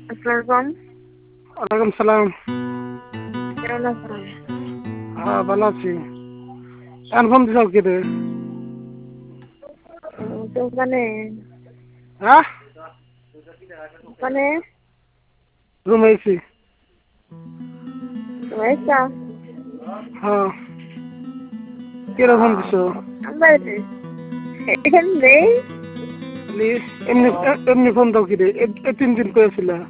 আসসালামু ওয়ালাইকুম সালাম। কেমন আছেন? হ্যাঁ, ভালো আছি। এখন ফোন দিছ কি রে? দোকানে হ্যাঁ, দোকানে রুমে আছি। পয়সা হ্যাঁ, কিরে ফোন দিছ? আমার এখানে নেই। এমনি এমনি ফোন দাও কি রে? 3 দিন করেছিল।